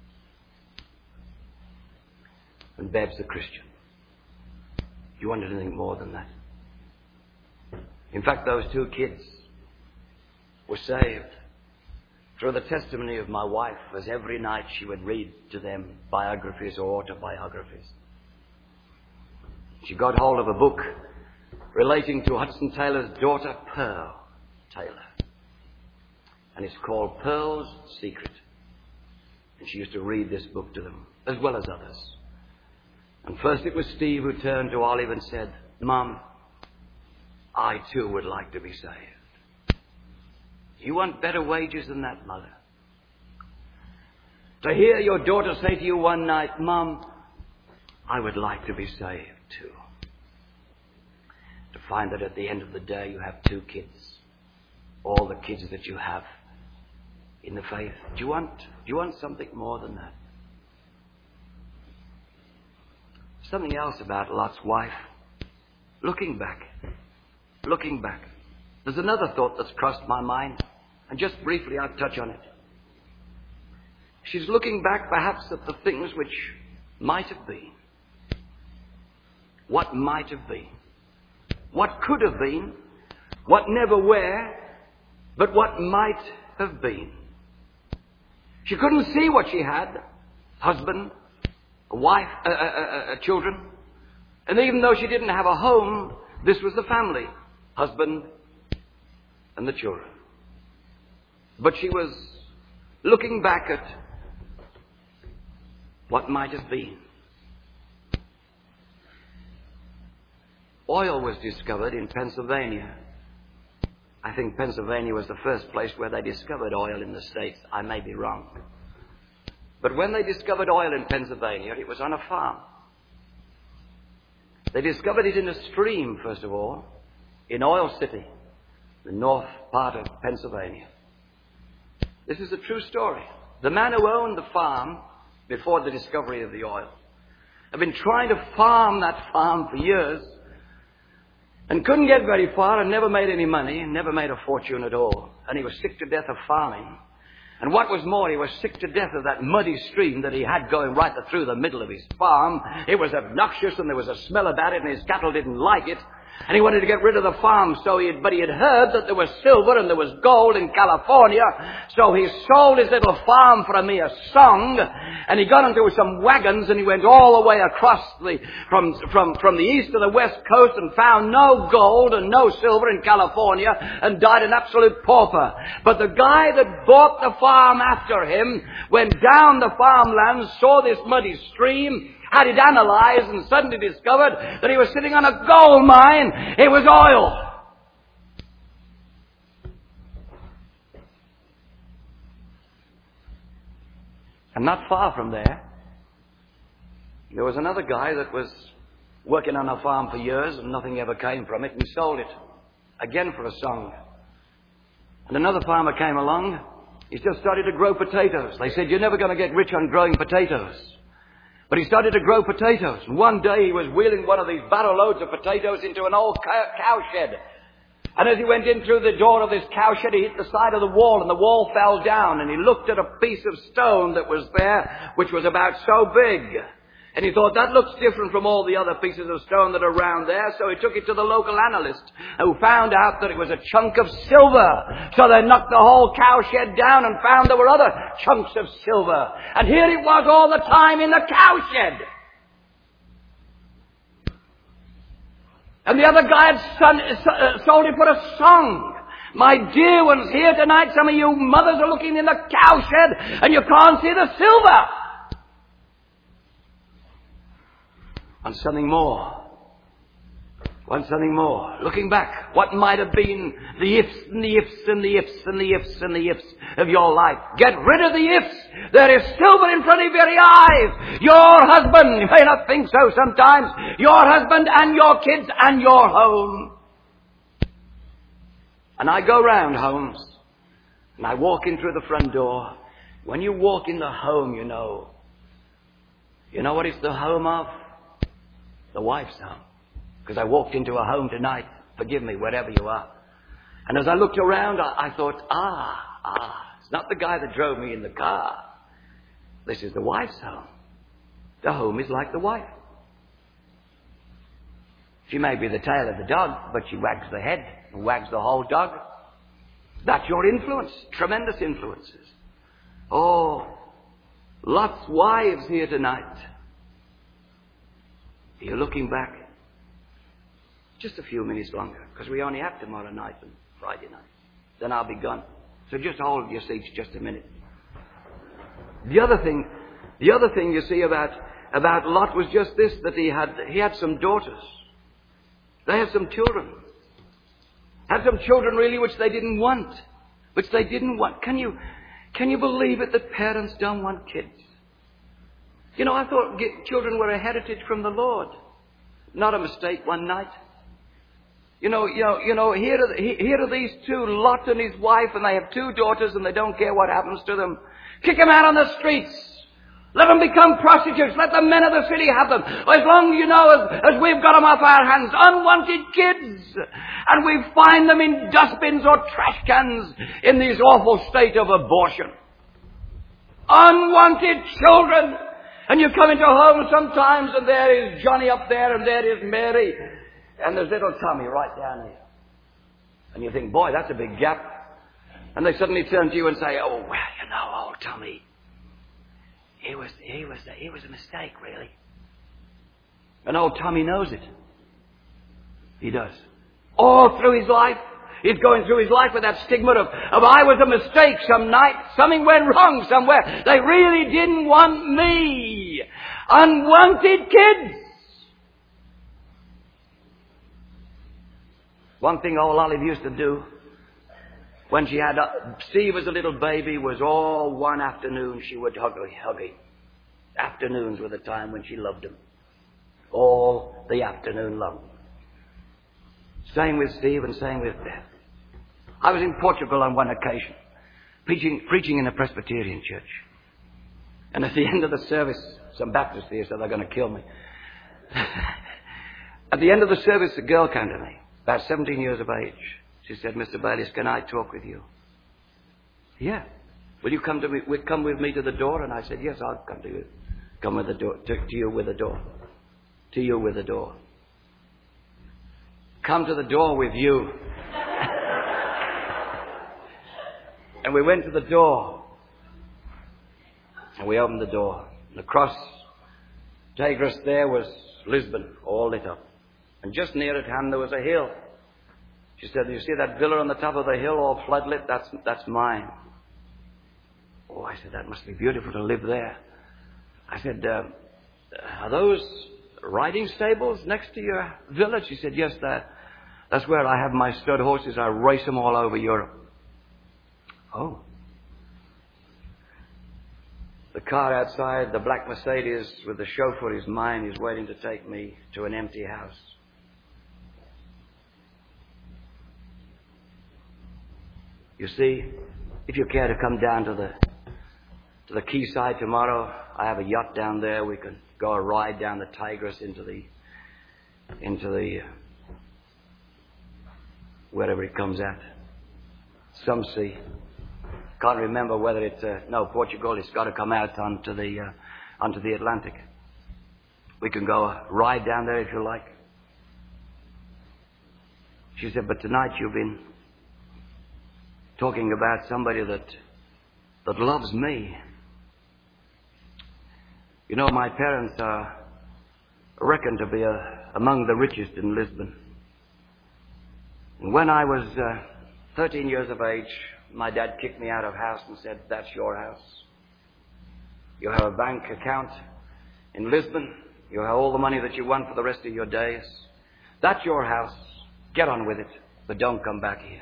And Bev's a Christian. Do you want anything more than that? In fact, those two kids were saved through the testimony of my wife, as every night she would read to them biographies or autobiographies. She got hold of a book relating to Hudson Taylor's daughter, Pearl Taylor. And it's called Pearl's Secret. And she used to read this book to them, as well as others. And first it was Steve who turned to Olive and said, Mom, I too would like to be saved. You want better wages than that, Mother? To hear your daughter say to you one night, Mom, I would like to be saved too. To find that at the end of the day you have two kids. All the kids that you have in the faith. Do you want, do you want something more than that? Something else about Lot's wife. Looking back. Looking back. There's another thought that's crossed my mind. And just briefly I'll touch on it. She's looking back perhaps at the things which might have been. What might have been. What could have been. What never were. But what might have been. She couldn't see what she had. Husband, a wife, uh, uh, uh, children. And even though she didn't have a home, this was the family. Husband and the children. But she was looking back at what might have been. Oil was discovered in Pennsylvania. I think Pennsylvania was the first place where they discovered oil in the States. I may be wrong. But when they discovered oil in Pennsylvania, it was on a farm. They discovered it in a stream, first of all, in Oil City, the north part of Pennsylvania. This is a true story. The man who owned the farm before the discovery of the oil had been trying to farm that farm for years and couldn't get very far and never made any money and never made a fortune at all. And he was sick to death of farming. And what was more, he was sick to death of that muddy stream that he had going right through the middle of his farm. It was obnoxious and there was a smell about it and his cattle didn't like it. And he wanted to get rid of the farm, so he had, but he had heard that there was silver and there was gold in California. So he sold his little farm for a mere song And he got into some wagons and he went all the way across the, from, from, from the east to the west coast and found no gold and no silver in California and died an absolute pauper. But the guy that bought the farm after him went down the farmlands, saw this muddy stream, had it analyzed, and suddenly discovered that he was sitting on a gold mine. It was oil. And not far from there, there was another guy that was working on a farm for years and nothing ever came from it, and he sold it again for a song. And another farmer came along. He just started to grow potatoes. They said, "You're never going to get rich on growing potatoes." But he started to grow potatoes. And one day he was wheeling one of these barrow loads of potatoes into an old cow shed. And as he went in through the door of this cow shed, he hit the side of the wall, and the wall fell down. And he looked at a piece of stone that was there, which was about so big. And he thought, that looks different from all the other pieces of stone that are around there. So he took it to the local analyst, who found out that it was a chunk of silver. So they knocked the whole cow shed down and found there were other chunks of silver. And here it was all the time in the cow shed. And the other guy had son, uh, sold it for a song. My dear ones, here tonight, some of you mothers are looking in the cow shed and you can't see the silver. And something more. Want something more. Looking back, what might have been the ifs and the ifs and the ifs and the ifs and the ifs of your life. Get rid of the ifs. There is silver in front of your very eyes. Your husband, you may not think so sometimes, your husband and your kids and your home. And I go round homes and I walk in through the front door. When you walk in the home, you know, you know what it's the home of? The wife's home. Because I walked into a home tonight. Forgive me, wherever you are. And as I looked around, I, I thought, ah, ah, it's not the guy that drove me in the car. This is the wife's home. The home is like the wife. She may be the tail of the dog, but she wags the head and wags the whole dog. That's your influence. Tremendous influences. Oh, Lot's wives here tonight. You're looking back just a few minutes longer, because we only have tomorrow night and Friday night. Then I'll be gone. So just hold your seats just a minute. The other thing, the other thing you see about, about Lot was just this, that he had, he had some daughters. They had some children. Had some children really which they didn't want. Which they didn't want. Can you, can you believe it that parents don't want kids? You know, I thought children were a heritage from the Lord. Not a mistake one night. You know, you know, you know, here are, the, here are these two, Lot and his wife, and they have two daughters and they don't care what happens to them. Kick them out on the streets. Let them become prostitutes. Let the men of the city have them. As long, you know, as, as we've got them off our hands. Unwanted kids. And we find them in dustbins or trash cans in this awful state of abortion. Unwanted children. And you come into a home sometimes and there is Johnny up there and there is Mary. And there's little Tommy right down here. And you think, boy, that's a big gap. And they suddenly turn to you and say, oh, well, you know, old Tommy, he was, he was, a, he was a mistake, really. And old Tommy knows it. He does. All through his life, he's going through his life with that stigma of, of I was a mistake some night. Something went wrong somewhere. They really didn't want me. Unwanted kids. One thing old Olive used to do when she had uh, Steve as a little baby was all one afternoon she would hug, hug him. Afternoons were the time when she loved him. All the afternoon long. Same with Steve and same with Beth. I was in Portugal on one occasion, preaching, preaching in a Presbyterian church. And at the end of the service, some Baptists here said they're going to kill me. At the end of the service, a girl came to me, about seventeen years of age. She said, Mister Bayliss, can I talk with you? Yeah. Will you come to me, come with me to the door? And I said, yes, I'll come to you. Come with the door, to, to you with the door. To you with the door. Come to the door with you. And we went to the door. And we opened the door. And across Tigris there was Lisbon, all lit up. And just near at hand there was a hill. She said, you see that villa on the top of the hill all floodlit? That's, that's mine. Oh, I said, that must be beautiful to live there. I said, uh, are those riding stables next to your villa? She said, yes, that, that's where I have my stud horses. I race them all over Europe. Oh. The car outside, the black Mercedes with the chauffeur is mine. He's waiting to take me to an empty house. You see, if you care to come down to the to the quayside tomorrow, I have a yacht down there. We can go a ride down the Tigris into the into the wherever it comes at. Some sea. Can't remember whether it's uh, no Portugal. It's got to come out onto the uh, onto the Atlantic. We can go a ride down there if you like. She said, but tonight you've been talking about somebody that that loves me. You know, my parents are reckoned to be uh, among the richest in Lisbon. And when I was uh, thirteen years of age, my dad kicked me out of house and said, that's your house. You have a bank account in Lisbon. You have all the money that you want for the rest of your days. That's your house. Get on with it, but don't come back here.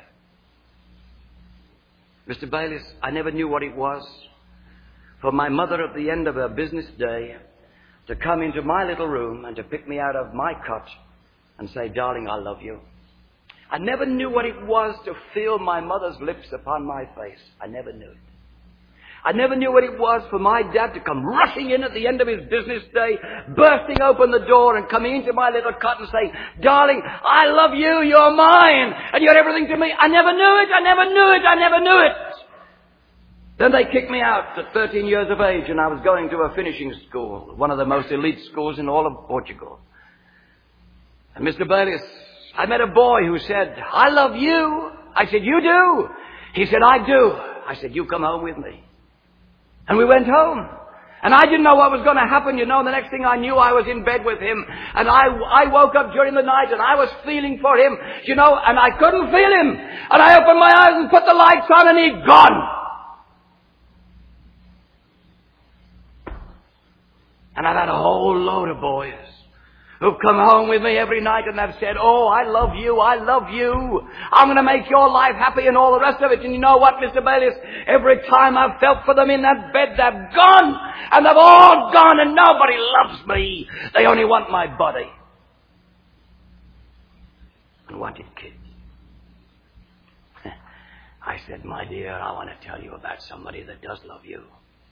Mister Bayliss, I never knew what it was for my mother at the end of her business day to come into my little room and to pick me out of my cot and say, darling, I love you. I never knew what it was to feel my mother's lips upon my face. I never knew it. I never knew what it was for my dad to come rushing in at the end of his business day, bursting open the door and coming into my little cot and saying, darling, I love you, you're mine, and you're everything to me. I never knew it, I never knew it, I never knew it. Then they kicked me out at thirteen years of age, and I was going to a finishing school, one of the most elite schools in all of Portugal. And Mister Bayliss, I met a boy who said, I love you. I said, you do? He said, I do. I said, you come home with me. And we went home. And I didn't know what was going to happen, you know. And the next thing I knew, I was in bed with him. And I, I woke up during the night and I was feeling for him, you know, and I couldn't feel him. And I opened my eyes and put the lights on and he'd gone. And I've had a whole load of boys who've come home with me every night and have said, oh, I love you, I love you. I'm going to make your life happy and all the rest of it. And you know what, Mister Bayliss? Every time I've felt for them in that bed, they've gone. And they've all gone and nobody loves me. They only want my body. And wanted kids. I said, my dear, I want to tell you about somebody that does love you.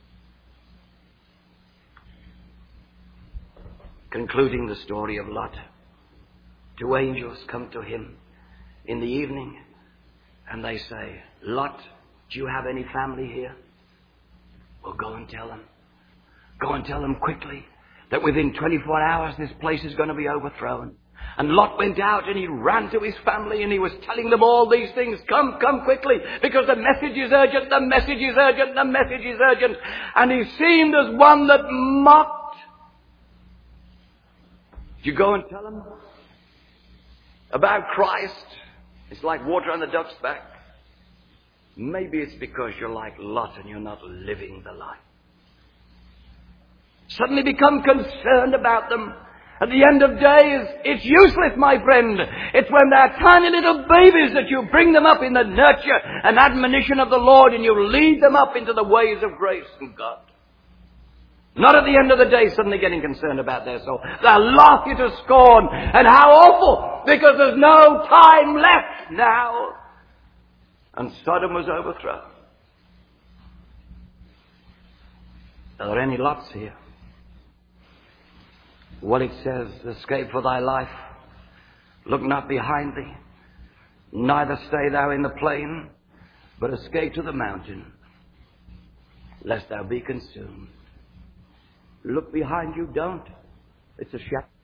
Concluding the story of Lot, two angels come to him in the evening and they say, Lot, do you have any family here? Well, go and tell them. Go and tell them quickly that within twenty-four hours this place is going to be overthrown. And Lot went out and he ran to his family and he was telling them all these things. Come, come quickly, because the message is urgent, the message is urgent, the message is urgent. And he seemed as one that mocked. You go and tell them about Christ. It's like water on the duck's back. Maybe it's because you're like Lot and you're not living the life. Suddenly become concerned about them. At the end of days, it's useless, my friend. It's when they're tiny little babies that you bring them up in the nurture and admonition of the Lord and you lead them up into the ways of grace and God. Not at the end of the day suddenly getting concerned about their soul. They'll laugh you to scorn. And how awful, because there's no time left now. And Sodom was overthrown. Are there any Lots here? Well, it says, escape for thy life. Look not behind thee. Neither stay thou in the plain, but escape to the mountain, lest thou be consumed. Look behind you, don't. It's a shadow.